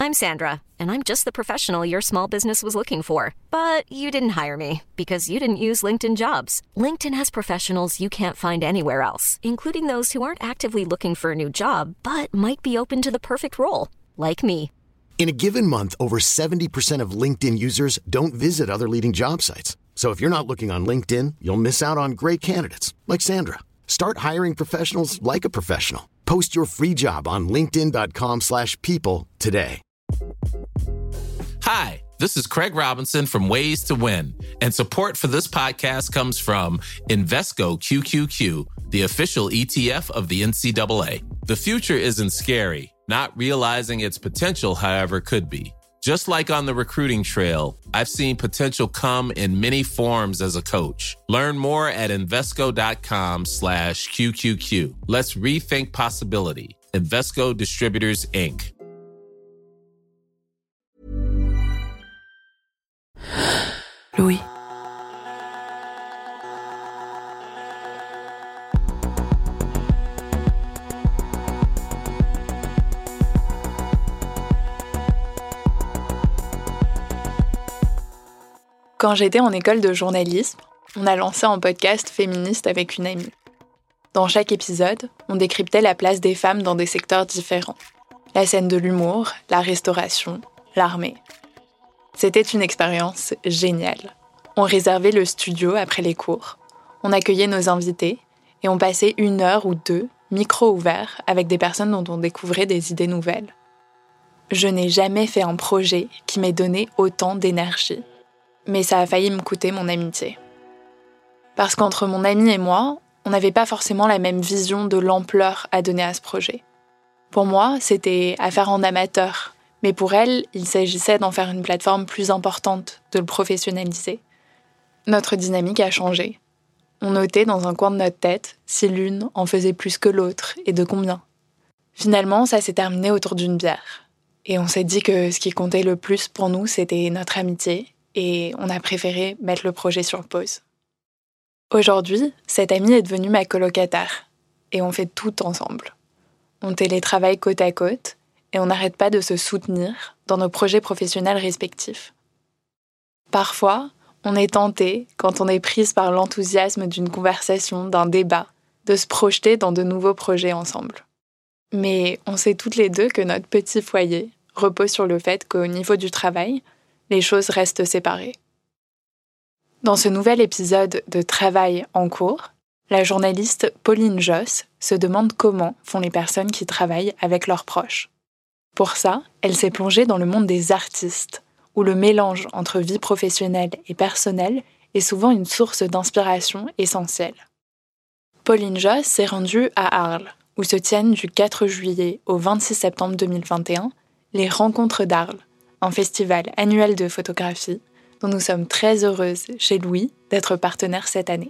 I'm Sandra, and I'm just the professional your small business was looking for. But you didn't hire me because you didn't use LinkedIn Jobs. LinkedIn has professionals you can't find anywhere else, including those who aren't actively looking for a new job, but might be open to the perfect role, like me. In a given month, over 70% of LinkedIn users don't visit other leading job sites. So if you're not looking on LinkedIn, you'll miss out on great candidates like Sandra. Start hiring professionals like a professional. Post your free job on linkedin.com/people today. Hi, this is Craig Robinson from Ways to Win, and support for this podcast comes from Invesco QQQ, the official ETF of the NCAA. The future isn't scary. Not realizing its potential, however, could be. Just like on the recruiting trail, I've seen potential come in many forms as a coach. Learn more at Invesco.com/QQQ. Let's rethink possibility. Invesco Distributors, Inc. Louis. Quand j'étais en école de journalisme, on a lancé un podcast féministe avec une amie. Dans chaque épisode, on décryptait la place des femmes dans des secteurs différents. La scène de l'humour, la restauration, l'armée. C'était une expérience géniale. On réservait le studio après les cours, on accueillait nos invités et on passait 1 heure ou 2, micro ouvert, avec des personnes dont on découvrait des idées nouvelles. Je n'ai jamais fait un projet qui m'ait donné autant d'énergie. Mais ça a failli me coûter mon amitié. Parce qu'entre mon amie et moi, on n'avait pas forcément la même vision de l'ampleur à donner à ce projet. Pour moi, c'était à faire en amateur, mais pour elle, il s'agissait d'en faire une plateforme plus importante, de le professionnaliser. Notre dynamique a changé. On notait dans un coin de notre tête si l'une en faisait plus que l'autre et de combien. Finalement, ça s'est terminé autour d'une bière. Et on s'est dit que ce qui comptait le plus pour nous, c'était notre amitié, et on a préféré mettre le projet sur pause. Aujourd'hui, cette amie est devenue ma colocataire, et on fait tout ensemble. On télétravaille côte à côte, et on n'arrête pas de se soutenir dans nos projets professionnels respectifs. Parfois, on est tenté, quand on est prise par l'enthousiasme d'une conversation, d'un débat, de se projeter dans de nouveaux projets ensemble. Mais on sait toutes les deux que notre petit foyer repose sur le fait qu'au niveau du travail, les choses restent séparées. Dans ce nouvel épisode de Travail en cours, la journaliste Pauline Josse se demande comment font les personnes qui travaillent avec leurs proches. Pour ça, elle s'est plongée dans le monde des artistes, où le mélange entre vie professionnelle et personnelle est souvent une source d'inspiration essentielle. Pauline Josse s'est rendue à Arles, où se tiennent du 4 juillet au 26 septembre 2021 les Rencontres d'Arles, un festival annuel de photographie dont nous sommes très heureuses chez Louis d'être partenaires cette année.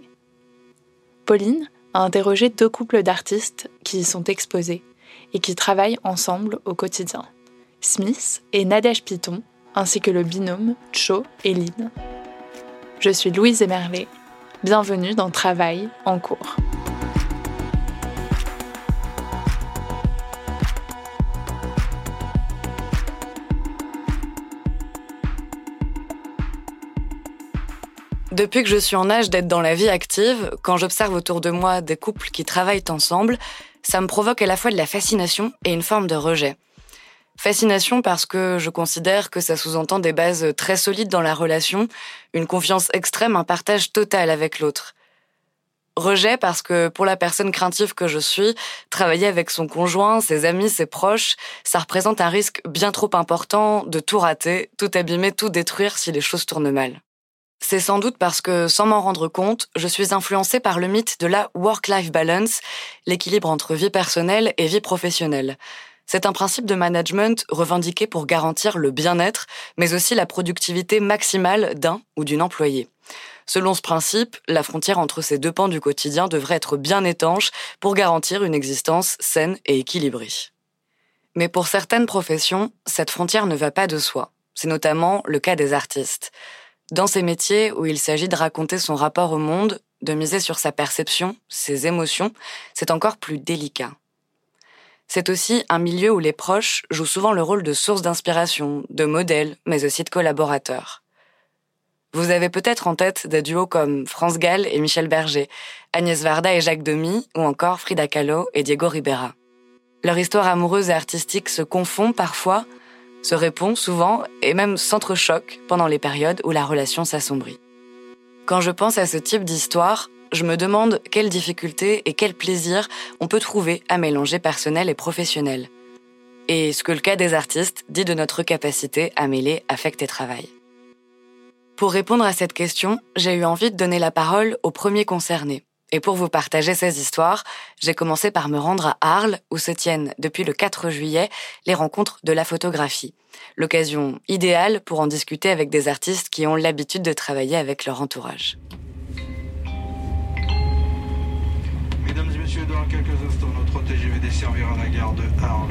Pauline a interrogé 2 couples d'artistes qui y sont exposés et qui travaillent ensemble au quotidien, Smith et Nadège Piton, ainsi que le binôme Cho et Lynn. Je suis Louise Emerlet, bienvenue dans Travail en cours. Depuis que je suis en âge d'être dans la vie active, quand j'observe autour de moi des couples qui travaillent ensemble, ça me provoque à la fois de la fascination et une forme de rejet. Fascination parce que je considère que ça sous-entend des bases très solides dans la relation, une confiance extrême, un partage total avec l'autre. Rejet parce que pour la personne craintive que je suis, travailler avec son conjoint, ses amis, ses proches, ça représente un risque bien trop important de tout rater, tout abîmer, tout détruire si les choses tournent mal. C'est sans doute parce que, sans m'en rendre compte, je suis influencée par le mythe de la work-life balance, l'équilibre entre vie personnelle et vie professionnelle. C'est un principe de management revendiqué pour garantir le bien-être, mais aussi la productivité maximale d'un ou d'une employée. Selon ce principe, la frontière entre ces 2 pans du quotidien devrait être bien étanche pour garantir une existence saine et équilibrée. Mais pour certaines professions, cette frontière ne va pas de soi. C'est notamment le cas des artistes. Dans ces métiers où il s'agit de raconter son rapport au monde, de miser sur sa perception, ses émotions, c'est encore plus délicat. C'est aussi un milieu où les proches jouent souvent le rôle de source d'inspiration, de modèle, mais aussi de collaborateurs. Vous avez peut-être en tête des duos comme France Gall et Michel Berger, Agnès Varda et Jacques Demy, ou encore Frida Kahlo et Diego Ribera. Leur histoire amoureuse et artistique se confond parfois, se répond souvent et même s'entrechoque pendant les périodes où la relation s'assombrit. Quand je pense à ce type d'histoire, je me demande quelles difficultés et quel plaisir on peut trouver à mélanger personnel et professionnel. Et ce que le cas des artistes dit de notre capacité à mêler affect et travail. Pour répondre à cette question, j'ai eu envie de donner la parole aux premiers concernés. Et pour vous partager ces histoires, j'ai commencé par me rendre à Arles, où se tiennent depuis le 4 juillet les rencontres de la photographie. L'occasion idéale pour en discuter avec des artistes qui ont l'habitude de travailler avec leur entourage. Mesdames et messieurs, dans quelques instants, notre TGV desservira la gare de Arles.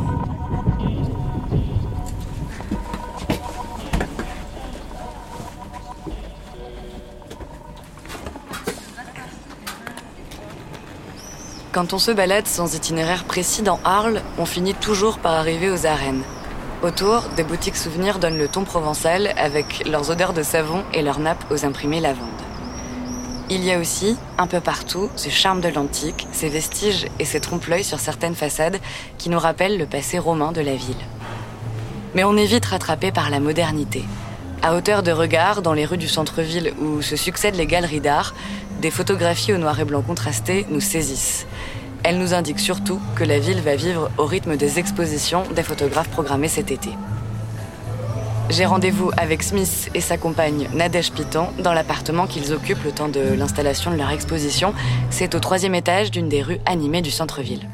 Quand on se balade sans itinéraire précis dans Arles, on finit toujours par arriver aux arènes. Autour, des boutiques souvenirs donnent le ton provençal avec leurs odeurs de savon et leurs nappes aux imprimés lavande. Il y a aussi, un peu partout, ce charme de l'antique, ses vestiges et ses trompe-l'œil sur certaines façades qui nous rappellent le passé romain de la ville. Mais on est vite rattrapé par la modernité. À hauteur de regard, dans les rues du centre-ville où se succèdent les galeries d'art, des photographies au noir et blanc contrasté nous saisissent. Elles nous indiquent surtout que la ville va vivre au rythme des expositions des photographes programmées cet été. J'ai rendez-vous avec Smith et sa compagne Nadège Piton dans l'appartement qu'ils occupent le temps de l'installation de leur exposition. C'est au 3e étage d'une des rues animées du centre-ville.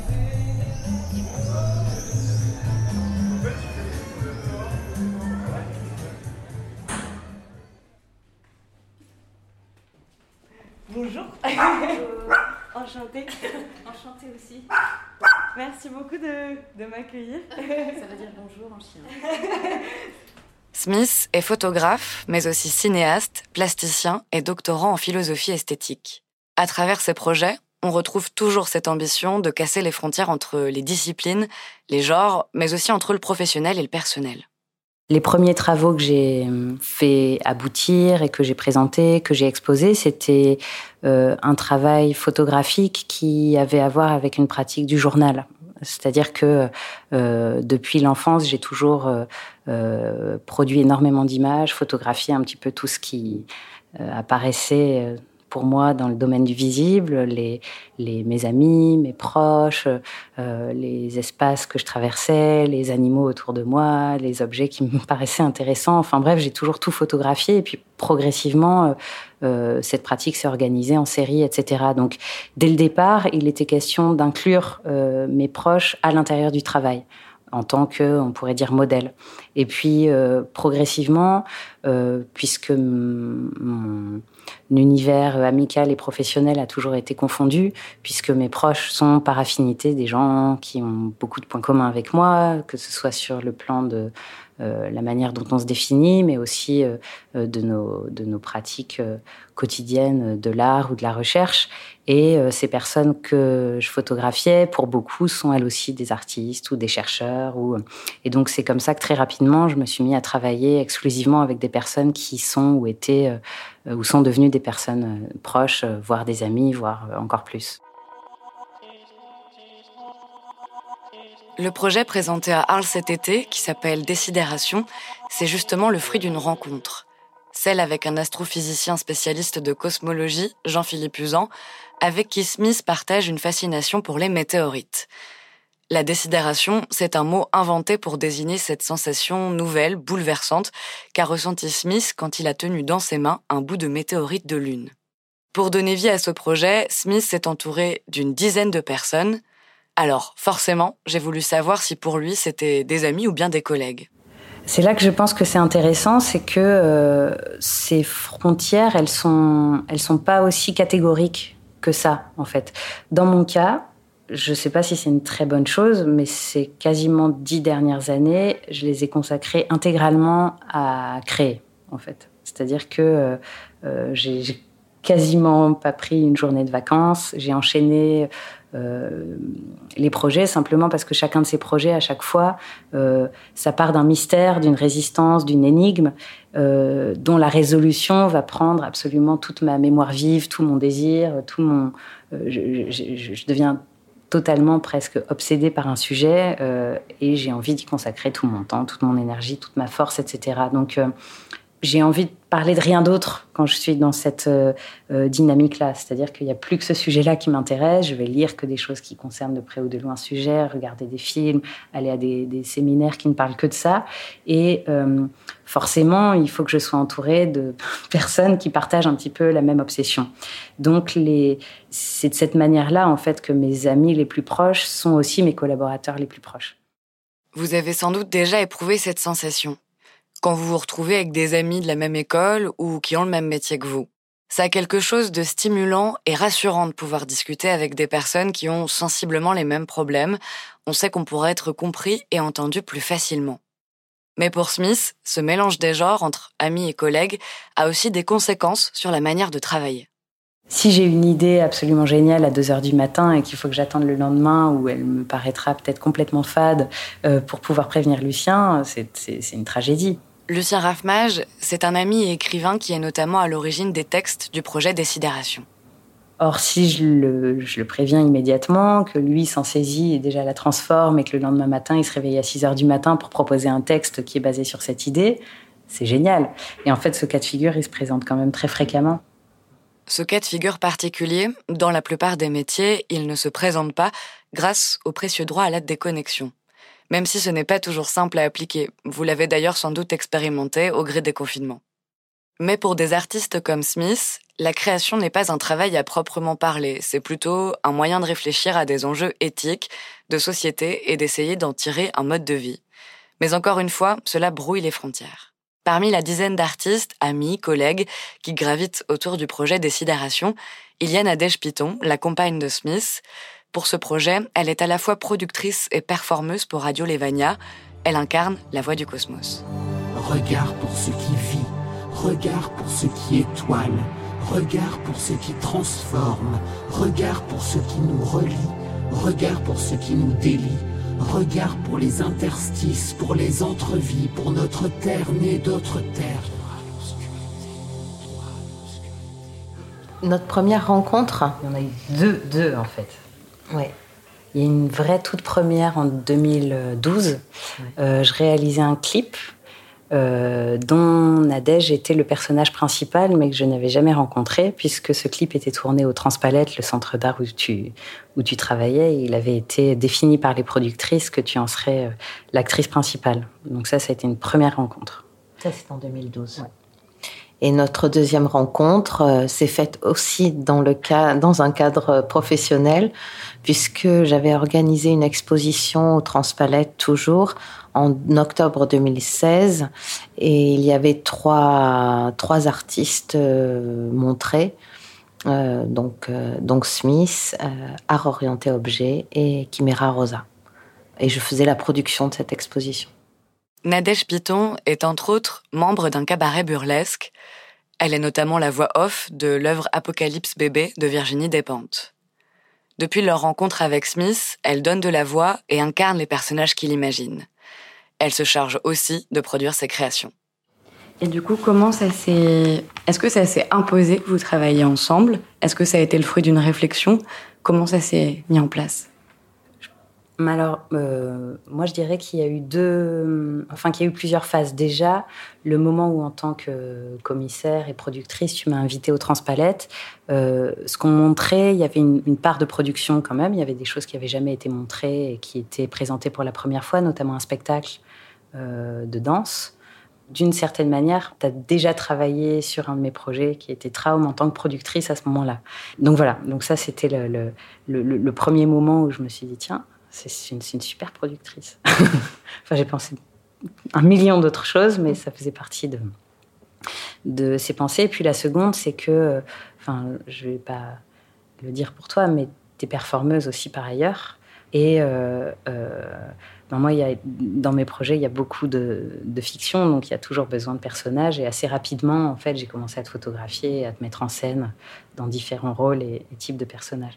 Bonjour. Enchantée. Enchantée aussi. Merci beaucoup de m'accueillir. Ça veut dire bonjour en chien. Smith est photographe, mais aussi cinéaste, plasticien et doctorant en philosophie esthétique. À travers ses projets, on retrouve toujours cette ambition de casser les frontières entre les disciplines, les genres, mais aussi entre le professionnel et le personnel. Les premiers travaux que j'ai fait aboutir et que j'ai présentés, que j'ai exposés, c'était un travail photographique qui avait à voir avec une pratique du journal. C'est-à-dire que depuis l'enfance, j'ai toujours produit énormément d'images, photographié un petit peu tout ce qui apparaissait pour moi dans le domaine du visible, mes amis, mes proches, les espaces que je traversais, les animaux autour de moi, les objets qui me paraissaient intéressants. Enfin bref, j'ai toujours tout photographié et puis progressivement, cette pratique s'est organisée en série, etc. Donc dès le départ, il était question d'inclure mes proches à l'intérieur du travail, en tant que, on pourrait dire, modèle. Et puis, progressivement, puisque mon univers amical et professionnel a toujours été confondu, puisque mes proches sont par affinité des gens qui ont beaucoup de points communs avec moi, que ce soit sur le plan de la manière dont on se définit, mais aussi de nos pratiques quotidiennes de l'art ou de la recherche. Et ces personnes que je photographiais, pour beaucoup, sont elles aussi des artistes ou des chercheurs. Et donc, c'est comme ça que très rapidement, je me suis mis à travailler exclusivement avec des personnes qui sont ou étaient ou sont devenues des personnes proches, voire des amis, voire encore plus. Le projet présenté à Arles cet été, qui s'appelle Décidération, c'est justement le fruit d'une rencontre. Celle avec un astrophysicien spécialiste de cosmologie, Jean-Philippe Uzan, avec qui Smith partage une fascination pour les météorites. La décidération, c'est un mot inventé pour désigner cette sensation nouvelle, bouleversante, qu'a ressenti Smith quand il a tenu dans ses mains un bout de météorite de Lune. Pour donner vie à ce projet, Smith s'est entouré d'une dizaine de personnes. Alors, forcément, j'ai voulu savoir si pour lui, c'était des amis ou bien des collègues. C'est là que je pense que c'est intéressant, c'est que ces frontières, elles sont pas aussi catégoriques que ça, en fait. Dans mon cas, je sais pas si c'est une très bonne chose, mais ces quasiment 10 dernières années, je les ai consacrées intégralement à créer, en fait. C'est-à-dire que j'ai quasiment pas pris une journée de vacances. J'ai enchaîné les projets simplement parce que chacun de ces projets, à chaque fois, ça part d'un mystère, d'une résistance, d'une énigme dont la résolution va prendre absolument toute ma mémoire vive, tout mon désir, je deviens totalement presque obsédée par un sujet et j'ai envie d'y consacrer tout mon temps, toute mon énergie, toute ma force, etc. Donc, j'ai envie de parler de rien d'autre quand je suis dans cette dynamique-là. C'est-à-dire qu'il n'y a plus que ce sujet-là qui m'intéresse. Je vais lire que des choses qui concernent de près ou de loin un sujet, regarder des films, aller à des séminaires qui ne parlent que de ça. Et forcément, il faut que je sois entourée de personnes qui partagent un petit peu la même obsession. Donc, c'est de cette manière-là, en fait, que mes amis les plus proches sont aussi mes collaborateurs les plus proches. Vous avez sans doute déjà éprouvé cette sensation quand vous vous retrouvez avec des amis de la même école ou qui ont le même métier que vous. Ça a quelque chose de stimulant et rassurant de pouvoir discuter avec des personnes qui ont sensiblement les mêmes problèmes. On sait qu'on pourrait être compris et entendu plus facilement. Mais pour Smith, ce mélange des genres entre amis et collègues a aussi des conséquences sur la manière de travailler. Si j'ai une idée absolument géniale à 2h du matin et qu'il faut que j'attende le lendemain où elle me paraîtra peut-être complètement fade pour pouvoir prévenir Lucien, c'est une tragédie. Lucien Raffmage, c'est un ami et écrivain qui est notamment à l'origine des textes du projet Décidération. Or, si je le préviens immédiatement, que lui s'en saisit et déjà la transforme et que le lendemain matin, il se réveille à 6h du matin pour proposer un texte qui est basé sur cette idée, c'est génial. Et en fait, ce cas de figure, il se présente quand même très fréquemment. Ce cas de figure particulier, dans la plupart des métiers, il ne se présente pas grâce au précieux droit à la déconnexion. Même si ce n'est pas toujours simple à appliquer. Vous l'avez d'ailleurs sans doute expérimenté au gré des confinements. Mais pour des artistes comme Smith, la création n'est pas un travail à proprement parler. C'est plutôt un moyen de réfléchir à des enjeux éthiques, de société et d'essayer d'en tirer un mode de vie. Mais encore une fois, cela brouille les frontières. Parmi la dizaine d'artistes, amis, collègues qui gravitent autour du projet Décidération, il y a Nadège Piton, la compagne de Smith. Pour ce projet, elle est à la fois productrice et performeuse pour Radio Lévania. Elle incarne la voix du cosmos. Regard pour ce qui vit, regard pour ce qui étoile, regard pour ce qui transforme, regard pour ce qui nous relie, regard pour ce qui nous délie, regard pour les interstices, pour les entrevies, pour notre terre née d'autres terres. Notre première rencontre, il y en a eu deux en fait. Ouais. Il y a une vraie toute première en 2012. Ouais. Je réalisais un clip dont Nadège était le personnage principal, mais que je n'avais jamais rencontré, puisque ce clip était tourné au Transpalette, le centre d'art où tu travaillais. Et il avait été défini par les productrices que tu en serais l'actrice principale. Donc ça a été une première rencontre. Ça, c'est en 2012. Ouais. Et notre deuxième rencontre s'est faite aussi dans un cadre professionnel, puisque j'avais organisé une exposition au Transpalette, toujours, en octobre 2016. Et il y avait trois artistes montrés, donc Smith, Art Orienté Objet et Chimera Rosa. Et je faisais la production de cette exposition. Nadège Piton est entre autres membre d'un cabaret burlesque. Elle est notamment la voix off de l'œuvre Apocalypse Bébé de Virginie Despentes. Depuis leur rencontre avec Smith, elle donne de la voix et incarne les personnages qu'il imagine. Elle se charge aussi de produire ses créations. Et du coup, est-ce que ça s'est imposé que vous travailliez ensemble ? Est-ce que ça a été le fruit d'une réflexion ? Comment ça s'est mis en place ? Alors, moi, je dirais qu'il y a eu plusieurs phases. Déjà, le moment où, en tant que commissaire et productrice, tu m'as invitée au Transpalette, ce qu'on montrait, il y avait une part de production quand même. Il y avait des choses qui n'avaient jamais été montrées et qui étaient présentées pour la première fois, notamment un spectacle de danse. D'une certaine manière, tu as déjà travaillé sur un de mes projets qui était Traum en tant que productrice à ce moment-là. Donc voilà, donc ça, c'était le premier moment où je me suis dit, tiens, c'est une super productrice. Enfin, j'ai pensé 1 million d'autres choses, mais ça faisait partie de ces pensées. Et puis la seconde, c'est que, je vais pas le dire pour toi, mais t'es performeuse aussi par ailleurs. Et Moi, dans mes projets, il y a beaucoup de fiction, donc il y a toujours besoin de personnages. Et assez rapidement, en fait, j'ai commencé à te photographier et à te mettre en scène dans différents rôles et types de personnages.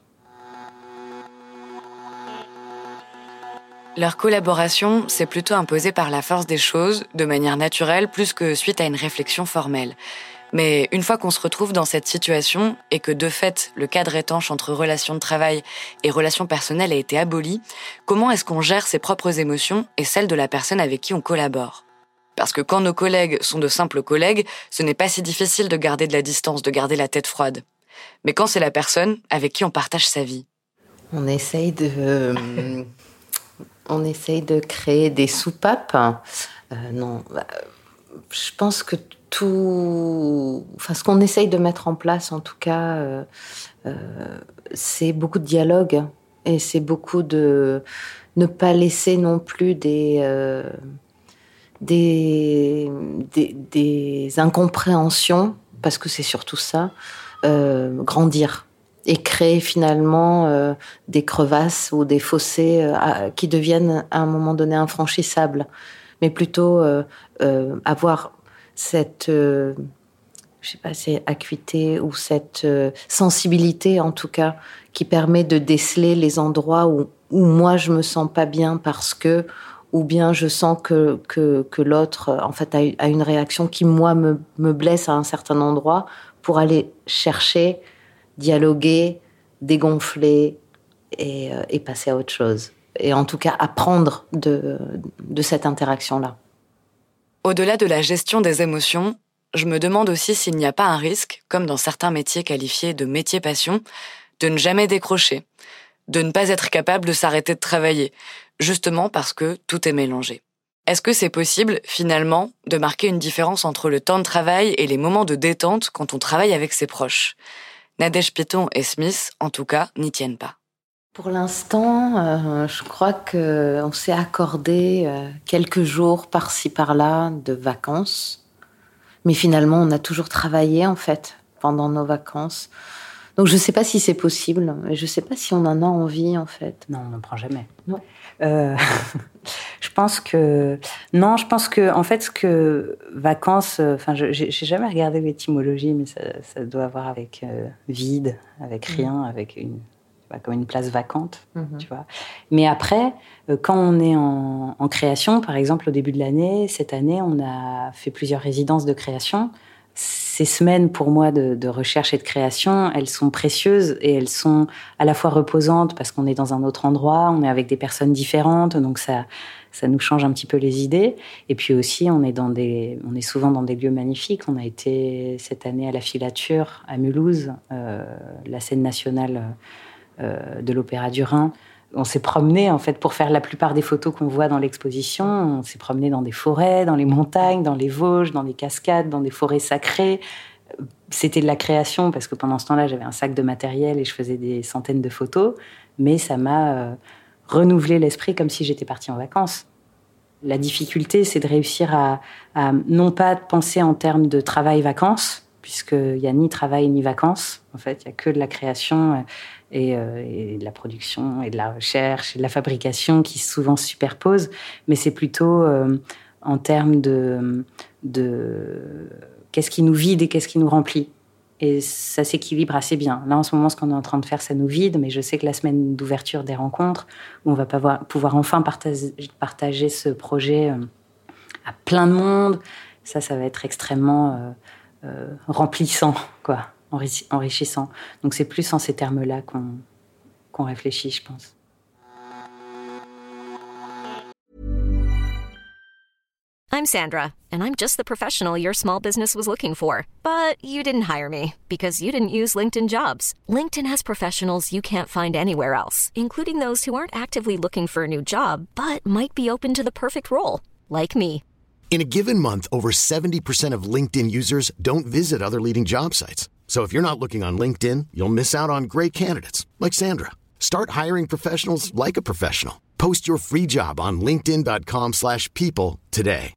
Leur collaboration s'est plutôt imposée par la force des choses, de manière naturelle, plus que suite à une réflexion formelle. Mais une fois qu'on se retrouve dans cette situation et que de fait, le cadre étanche entre relations de travail et relations personnelles a été aboli, comment est-ce qu'on gère ses propres émotions et celles de la personne avec qui on collabore ? Parce que quand nos collègues sont de simples collègues, ce n'est pas si difficile de garder de la distance, de garder la tête froide. Mais quand c'est la personne avec qui on partage sa vie ? On essaye de créer des soupapes. Je pense que ce qu'on essaye de mettre en place, en tout cas, c'est beaucoup de dialogue et c'est beaucoup de ne pas laisser non plus des incompréhensions, parce que c'est surtout ça, grandir et créer finalement des crevasses ou des fossés qui deviennent à un moment donné infranchissables, mais plutôt avoir cette c'est acuité ou cette sensibilité en tout cas qui permet de déceler les endroits où moi je me sens pas bien parce que, ou bien je sens que l'autre en fait a une réaction qui moi me blesse à un certain endroit, pour aller chercher, dialoguer, dégonfler et passer à autre chose. Et en tout cas apprendre de cette interaction-là. Au-delà de la gestion des émotions, je me demande aussi s'il n'y a pas un risque, comme dans certains métiers qualifiés de métiers passion, de ne jamais décrocher, de ne pas être capable de s'arrêter de travailler, justement parce que tout est mélangé. Est-ce que c'est possible, finalement, de marquer une différence entre le temps de travail et les moments de détente quand on travaille avec ses proches ? Nadège Piton et Smith, en tout cas, n'y tiennent pas. Pour l'instant, je crois qu'on s'est accordé quelques jours par-ci par-là de vacances. Mais finalement, on a toujours travaillé, en fait, pendant nos vacances. Donc, je ne sais pas si c'est possible. Je ne sais pas si on en a envie, en fait. Non, on n'en prend jamais. Non. Je pense que... Non, je pense que, en fait, ce que vacances... j'ai jamais regardé l'étymologie, mais ça doit avoir avec vide, avec rien, avec comme une place vacante, tu vois. Mais après, quand on est en création, par exemple, au début de l'année, cette année, on a fait plusieurs résidences de création. Ces semaines, pour moi, de recherche et de création, elles sont précieuses et elles sont à la fois reposantes parce qu'on est dans un autre endroit, on est avec des personnes différentes, donc ça nous change un petit peu les idées. Et puis aussi, on est souvent dans des lieux magnifiques. On a été cette année à la Filature, à Mulhouse, la scène nationale de l'Opéra du Rhin. On s'est promené, en fait, pour faire la plupart des photos qu'on voit dans l'exposition. On s'est promené dans des forêts, dans les montagnes, dans les Vosges, dans des cascades, dans des forêts sacrées. C'était de la création, parce que pendant ce temps-là, j'avais un sac de matériel et je faisais des centaines de photos. Mais ça m'a renouvelé l'esprit comme si j'étais partie en vacances. La difficulté, c'est de réussir à non pas penser en termes de travail-vacances, puisqu'il n'y a ni travail ni vacances. En fait, il n'y a que de la création et de la production et de la recherche et de la fabrication qui souvent se superposent. Mais c'est plutôt en termes de qu'est-ce qui nous vide et qu'est-ce qui nous remplit. Et ça s'équilibre assez bien. Là, en ce moment, ce qu'on est en train de faire, ça nous vide, mais je sais que la semaine d'ouverture des rencontres, où on va pouvoir enfin partager ce projet à plein de monde, ça va être extrêmement remplissant, quoi, enrichissant. Donc c'est plus en ces termes-là qu'on réfléchit, je pense. I'm Sandra, and I'm just the professional your small business was looking for. But you didn't hire me because you didn't use LinkedIn Jobs. LinkedIn has professionals you can't find anywhere else, including those who aren't actively looking for a new job, but might be open to the perfect role, like me. In a given month, over 70% of LinkedIn users don't visit other leading job sites. So if you're not looking on LinkedIn, you'll miss out on great candidates like Sandra. Start hiring professionals like a professional. Post your free job on linkedin.com/people today.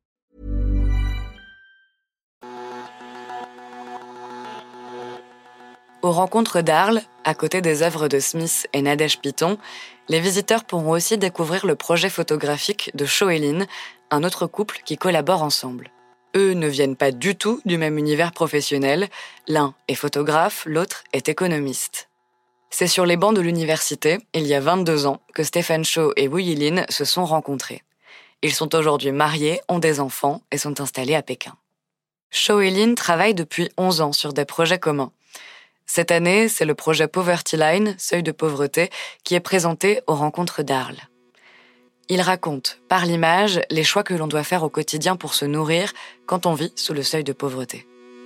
Aux rencontres d'Arles, à côté des œuvres de Smith et Nadège Piton, les visiteurs pourront aussi découvrir le projet photographique de Cho et Lynn, un autre couple qui collabore ensemble. Eux ne viennent pas du tout du même univers professionnel. L'un est photographe, l'autre est économiste. C'est sur les bancs de l'université, il y a 22 ans, que Stephen Cho et Wu Yilin se sont rencontrés. Ils sont aujourd'hui mariés, ont des enfants et sont installés à Pékin. Cho et Lynn travaillent depuis 11 ans sur des projets communs. Cette année, c'est le projet Poverty Line, seuil de pauvreté, qui est présenté aux rencontres d'Arles. Il raconte, par l'image, les choix que l'on doit faire au quotidien pour se nourrir quand on vit sous le seuil de pauvreté.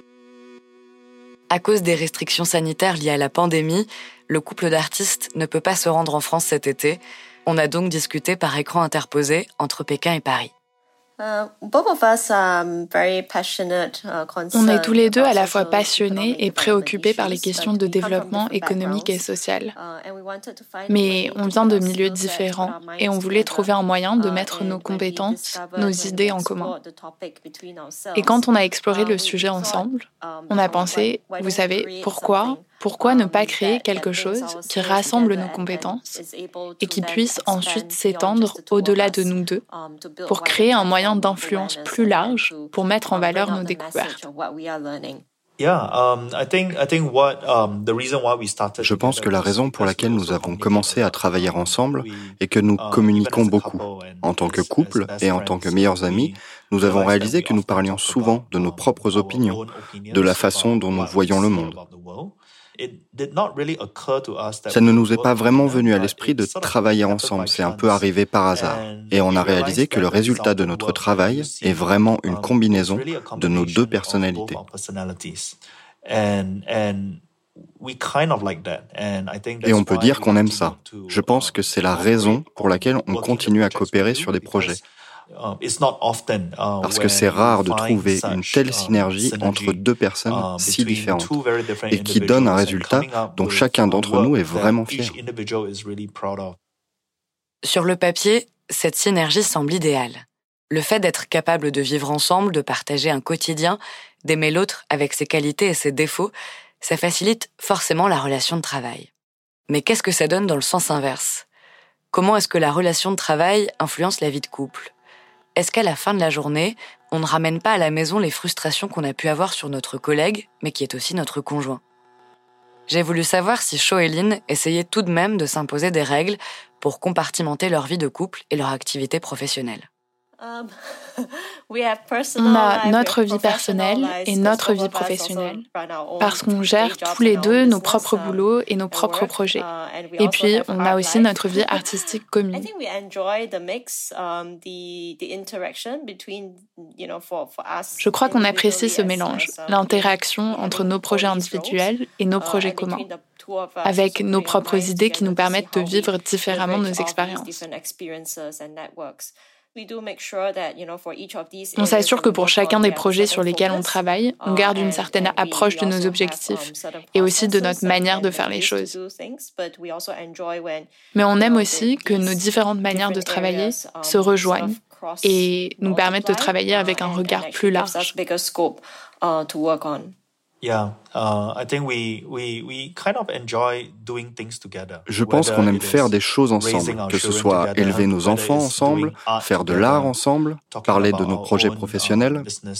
À cause des restrictions sanitaires liées à la pandémie, le couple d'artistes ne peut pas se rendre en France cet été. On a donc discuté par écran interposé entre Pékin et Paris. On est tous les deux à la fois passionnés et préoccupés par les questions de développement économique et social. Mais on vient de milieux différents et on voulait trouver un moyen de mettre nos compétences, nos idées en commun. Et quand on a exploré le sujet ensemble, on a pensé, vous savez, pourquoi ne pas créer quelque chose qui rassemble nos compétences et qui puisse ensuite s'étendre au-delà de nous deux pour créer un moyen d'influence plus large pour mettre en valeur nos découvertes. Je pense que la raison pour laquelle nous avons commencé à travailler ensemble est que nous communiquons beaucoup. En tant que couple et en tant que meilleurs amis, nous avons réalisé que nous parlions souvent de nos propres opinions, de la façon dont nous voyons le monde. Ça ne nous est pas vraiment venu à l'esprit de travailler ensemble, c'est un peu arrivé par hasard. Et on a réalisé que le résultat de notre travail est vraiment une combinaison de nos deux personnalités. Et on peut dire qu'on aime ça. Je pense que c'est la raison pour laquelle on continue à coopérer sur des projets. Parce que c'est rare de trouver une telle synergie entre deux personnes si différentes et qui donne un résultat dont chacun d'entre nous est vraiment fier. Sur le papier, cette synergie semble idéale. Le fait d'être capable de vivre ensemble, de partager un quotidien, d'aimer l'autre avec ses qualités et ses défauts, ça facilite forcément la relation de travail. Mais qu'est-ce que ça donne dans le sens inverse ? Comment est-ce que la relation de travail influence la vie de couple ? Est-ce qu'à la fin de la journée, on ne ramène pas à la maison les frustrations qu'on a pu avoir sur notre collègue, mais qui est aussi notre conjoint ? J'ai voulu savoir si Cho et Lynn essayaient tout de même de s'imposer des règles pour compartimenter leur vie de couple et leur activité professionnelle. On a notre vie personnelle et notre vie professionnelle parce qu'on gère tous les deux nos propres boulots et nos propres projets. Et puis, on a aussi notre vie artistique commune. Je crois qu'on apprécie ce mélange, l'interaction entre nos projets individuels et nos projets communs, avec nos propres idées qui nous permettent de vivre différemment nos expériences. On s'assure que pour chacun des projets sur lesquels on travaille, on garde une certaine approche de nos objectifs et aussi de notre manière de faire les choses. Mais on aime aussi que nos différentes manières de travailler se rejoignent et nous permettent de travailler avec un regard plus large. Je pense qu'on aime faire des choses ensemble, que ce soit élever nos enfants ensemble, faire de l'art ensemble, parler de nos projets professionnels.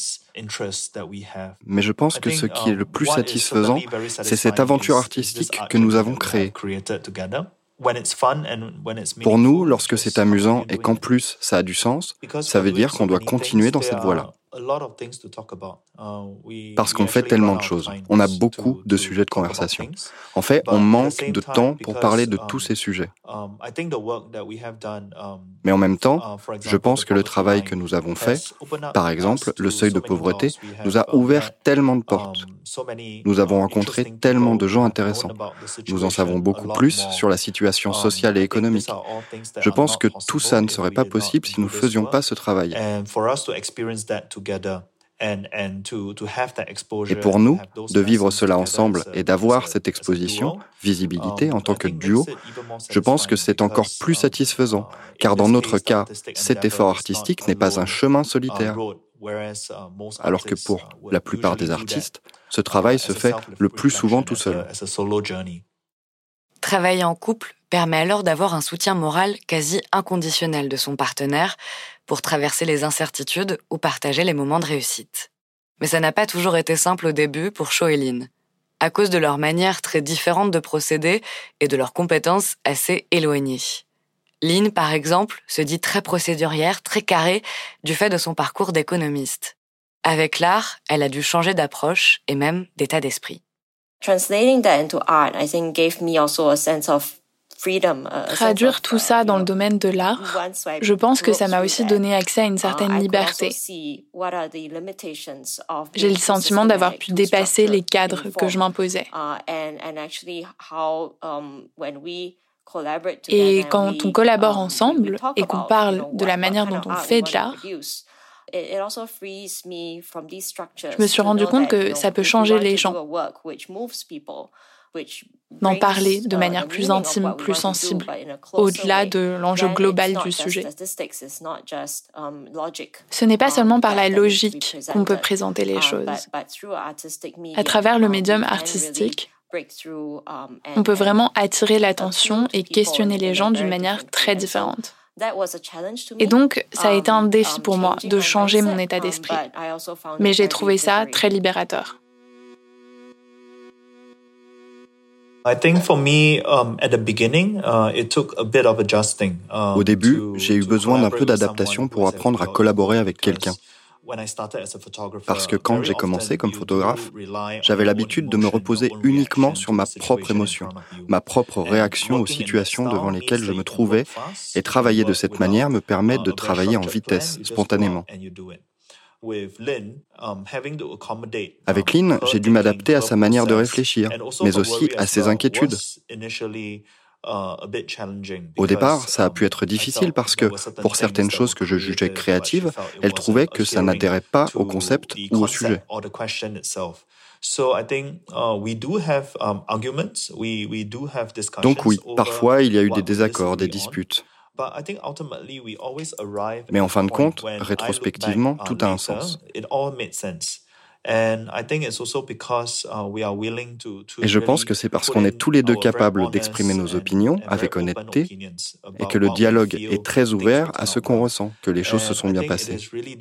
Mais je pense que ce qui est le plus satisfaisant, c'est cette aventure artistique que nous avons créée. Pour nous, lorsque c'est amusant et qu'en plus ça a du sens, ça veut dire qu'on doit continuer dans cette voie-là. Parce qu'on fait tellement de choses. On a beaucoup de sujets de conversation. En fait, on manque de temps pour parler de tous ces sujets. Mais en même temps, je pense que le travail que nous avons fait, par exemple, le seuil de pauvreté, nous a ouvert tellement de portes. Nous avons rencontré tellement de gens intéressants. Nous en savons beaucoup plus sur la situation sociale et économique. Je pense que tout ça ne serait pas possible si nous ne faisions pas ce travail. Et pour nous, de vivre cela ensemble et d'avoir cette exposition, visibilité en tant que duo, je pense que c'est encore plus satisfaisant, car dans notre cas, cet effort artistique n'est pas un chemin solitaire. Alors que pour la plupart des artistes, ce travail se fait le plus souvent tout seul. Travailler en couple permet alors d'avoir un soutien moral quasi inconditionnel de son partenaire pour traverser les incertitudes ou partager les moments de réussite. Mais ça n'a pas toujours été simple au début pour Cho et Lynn, à cause de leur manière très différente de procéder et de leurs compétences assez éloignées. Lynn, par exemple, se dit très procédurière, très carrée, du fait de son parcours d'économiste. Avec l'art, elle a dû changer d'approche et même d'état d'esprit. Traduire tout ça dans le domaine de l'art, je pense que ça m'a aussi donné accès à une certaine liberté. J'ai le sentiment d'avoir pu dépasser les cadres que je m'imposais. Et quand on collabore ensemble et qu'on parle de la manière dont on fait de l'art, je me suis rendu compte que ça peut changer les gens. D'en parler de manière plus intime, plus sensible, au-delà de l'enjeu global du sujet. Ce n'est pas seulement par la logique qu'on peut présenter les choses. À travers le médium artistique, on peut vraiment attirer l'attention et questionner les gens d'une manière très différente. Et donc, ça a été un défi pour moi de changer mon état d'esprit. Mais j'ai trouvé ça très libérateur. Au début, j'ai eu besoin d'un peu d'adaptation pour apprendre à collaborer avec quelqu'un. Parce que quand j'ai commencé comme photographe, j'avais l'habitude de me reposer uniquement sur ma propre émotion, ma propre réaction aux situations devant lesquelles je me trouvais, et travailler de cette manière me permet de travailler en vitesse, spontanément. Avec Lynn, j'ai dû m'adapter à sa manière de réfléchir, mais aussi à ses inquiétudes. Au départ, ça a pu être difficile parce que, pour certaines choses que je jugeais créatives, elle trouvait que ça n'adhérait pas au concept ou au sujet. Donc oui, parfois il y a eu des désaccords, des disputes. Mais en fin de compte, rétrospectivement, tout a un sens. Et je pense que c'est parce qu'on est tous les deux capables d'exprimer nos opinions avec honnêteté et que le dialogue est très ouvert à ce qu'on ressent, que les choses se sont bien passées.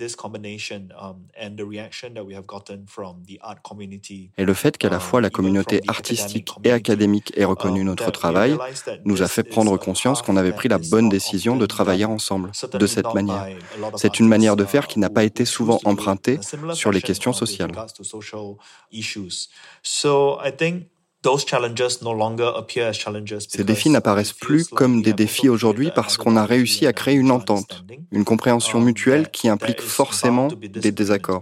Et le fait qu'à la fois la communauté artistique et académique ait reconnu notre travail nous a fait prendre conscience qu'on avait pris la bonne décision de travailler ensemble, de cette manière. C'est une manière de faire qui n'a pas été souvent empruntée sur les questions sociales. Ces défis n'apparaissent plus comme des défis aujourd'hui parce qu'on a réussi à créer une entente, une compréhension mutuelle qui implique forcément des désaccords.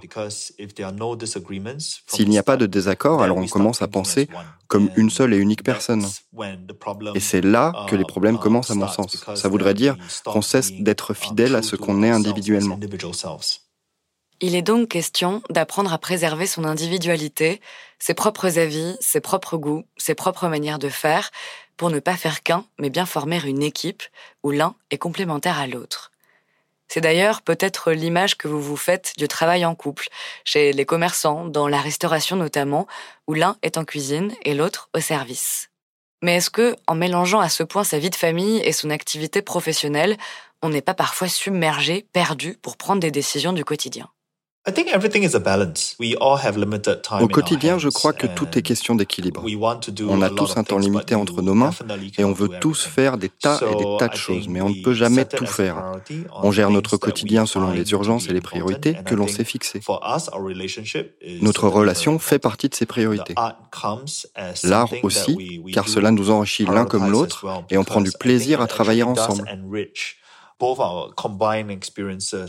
S'il n'y a pas de désaccord, alors on commence à penser comme une seule et unique personne. Et c'est là que les problèmes commencent à mon sens. Ça voudrait dire qu'on cesse d'être fidèle à ce qu'on est individuellement. Il est donc question d'apprendre à préserver son individualité, ses propres avis, ses propres goûts, ses propres manières de faire, pour ne pas faire qu'un, mais bien former une équipe où l'un est complémentaire à l'autre. C'est d'ailleurs peut-être l'image que vous vous faites du travail en couple, chez les commerçants, dans la restauration notamment, où l'un est en cuisine et l'autre au service. Mais est-ce que, en mélangeant à ce point sa vie de famille et son activité professionnelle, on n'est pas parfois submergé, perdu pour prendre des décisions du quotidien ? Au quotidien, je crois que tout est question d'équilibre. On a tous un temps limité entre nos mains et on veut tous faire des tas et des tas de choses, mais on ne peut jamais tout faire. On gère notre quotidien selon les urgences et les priorités que l'on s'est fixées. Notre relation fait partie de ces priorités. L'art aussi, car cela nous enrichit l'un comme l'autre et on prend du plaisir à travailler ensemble.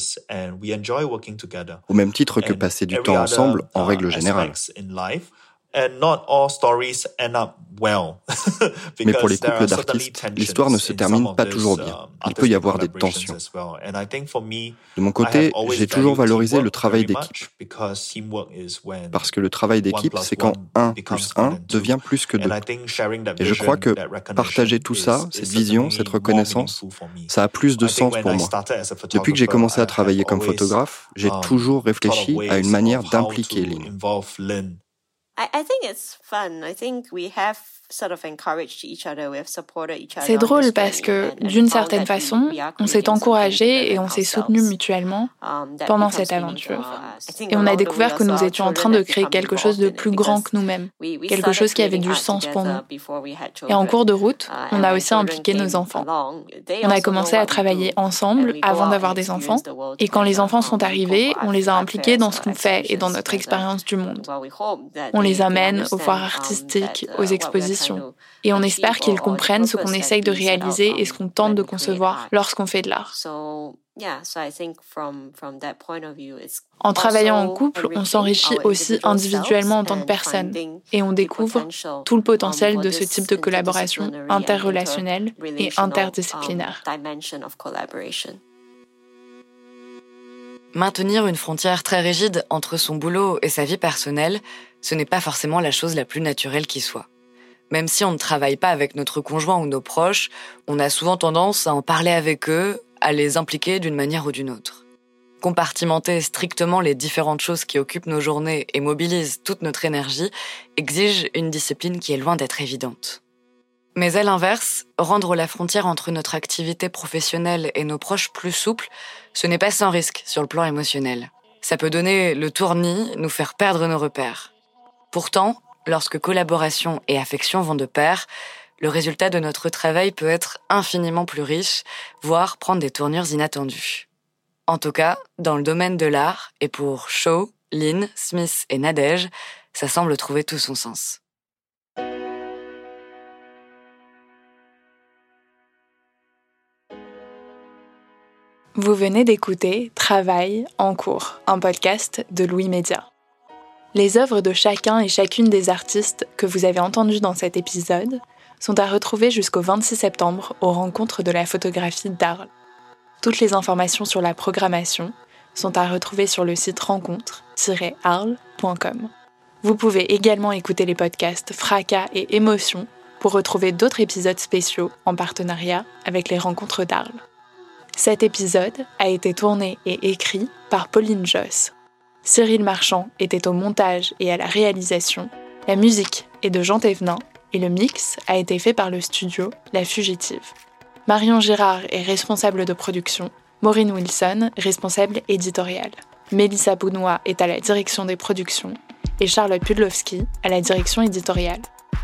Au même titre que passer du temps ensemble en règle générale. Mais pour les couples d'artistes, l'histoire ne se termine pas toujours bien. Il peut y avoir des tensions. De mon côté, j'ai toujours valorisé le travail d'équipe. Parce que le travail d'équipe, c'est quand 1 plus 1 devient plus que 2. Et je crois que partager tout ça, cette vision, cette reconnaissance, ça a plus de sens pour moi. Depuis que j'ai commencé à travailler comme photographe, j'ai toujours réfléchi à une manière d'impliquer Lynn. I think it's fun. I think we have sort of encouraged each other. We have supported each other. C'est drôle parce que, d'une certaine façon, on s'est encouragés et on s'est soutenus mutuellement pendant cette aventure. Et on a découvert que nous étions en train de créer quelque chose de plus grand que nous-mêmes, quelque chose qui avait du sens pour nous. Et en cours de route, on a aussi impliqué nos enfants. On a commencé à travailler ensemble avant d'avoir des enfants, et quand les enfants sont arrivés, on les a impliqués dans ce qu'on fait et dans notre expérience du monde. On les amène aux foires artistiques, aux expositions. Et on espère qu'ils comprennent ce qu'on essaye de réaliser et ce qu'on tente de concevoir lorsqu'on fait de l'art. En travaillant en couple, on s'enrichit aussi individuellement en tant que personne et on découvre tout le potentiel de ce type de collaboration interrelationnelle et interdisciplinaire. Maintenir une frontière très rigide entre son boulot et sa vie personnelle, ce n'est pas forcément la chose la plus naturelle qui soit. Même si on ne travaille pas avec notre conjoint ou nos proches, on a souvent tendance à en parler avec eux, à les impliquer d'une manière ou d'une autre. Compartimenter strictement les différentes choses qui occupent nos journées et mobilisent toute notre énergie exige une discipline qui est loin d'être évidente. Mais à l'inverse, rendre la frontière entre notre activité professionnelle et nos proches plus souple, ce n'est pas sans risque sur le plan émotionnel. Ça peut donner le tournis, nous faire perdre nos repères. Pourtant, lorsque collaboration et affection vont de pair, le résultat de notre travail peut être infiniment plus riche, voire prendre des tournures inattendues. En tout cas, dans le domaine de l'art, et pour Shaw, Lynn, Smith et Nadège, ça semble trouver tout son sens. Vous venez d'écouter Travail en cours, un podcast de Louis Média. Les œuvres de chacun et chacune des artistes que vous avez entendus dans cet épisode sont à retrouver jusqu'au 26 septembre aux rencontres de la photographie d'Arles. Toutes les informations sur la programmation sont à retrouver sur le site rencontre-arles.com. Vous pouvez également écouter les podcasts Fracas et Émotions pour retrouver d'autres épisodes spéciaux en partenariat avec les rencontres d'Arles. Cet épisode a été tourné et écrit par Pauline Josse. Cyril Marchand était au montage et à la réalisation. La musique est de Jean Thévenin et le mix a été fait par le studio La Fugitive. Marion Girard est responsable de production, Maureen Wilson, responsable éditoriale. Mélissa Bounois est à la direction des productions et Charlotte Pudlowski à la direction éditoriale.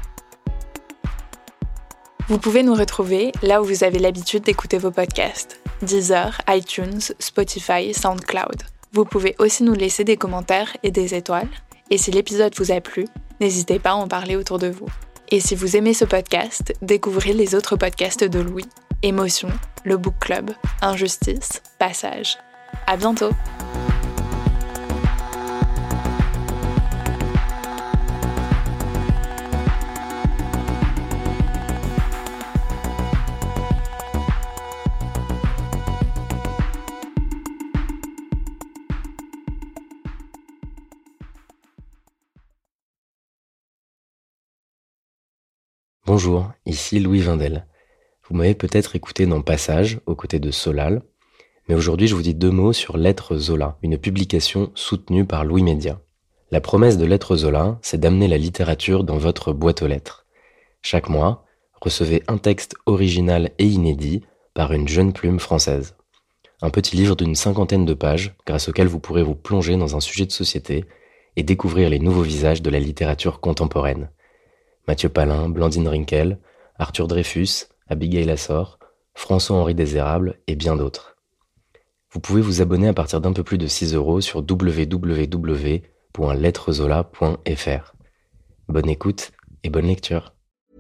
Vous pouvez nous retrouver là où vous avez l'habitude d'écouter vos podcasts: Deezer, iTunes, Spotify, SoundCloud. Vous pouvez aussi nous laisser des commentaires et des étoiles. Et si l'épisode vous a plu, n'hésitez pas à en parler autour de vous. Et si vous aimez ce podcast, découvrez les autres podcasts de Louis: Émotion, le Book Club, Injustice, Passage. À bientôt! Bonjour, ici Louis Vindel. Vous m'avez peut-être écouté dans Passage, aux côtés de Solal, mais aujourd'hui je vous dis 2 mots sur Lettres Zola, une publication soutenue par Louis Média. La promesse de Lettres Zola, c'est d'amener la littérature dans votre boîte aux lettres. Chaque mois, recevez un texte original et inédit par une jeune plume française. Un petit livre d'une 50aine de pages, grâce auquel vous pourrez vous plonger dans un sujet de société et découvrir les nouveaux visages de la littérature contemporaine. Mathieu Palin, Blandine Rinkel, Arthur Dreyfus, Abigail Assor, François-Henri Désérable et bien d'autres. Vous pouvez vous abonner à partir d'un peu plus de 6 € sur www.lettrezola.fr. Bonne écoute et bonne lecture.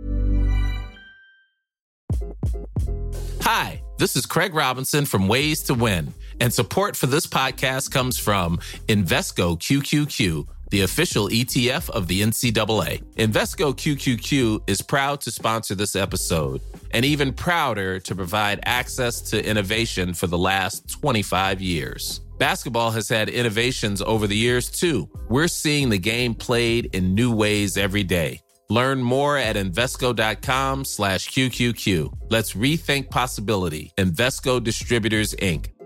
Hi, this is Craig Robinson from Ways to Win, and support for this podcast comes from Invesco QQQ, the official ETF of the NCAA. Invesco QQQ is proud to sponsor this episode, and even prouder to provide access to innovation for the last 25 years. Basketball has had innovations over the years, too. We're seeing the game played in new ways every day. Learn more at Invesco.com/QQQ. Let's rethink possibility. Invesco Distributors, Inc.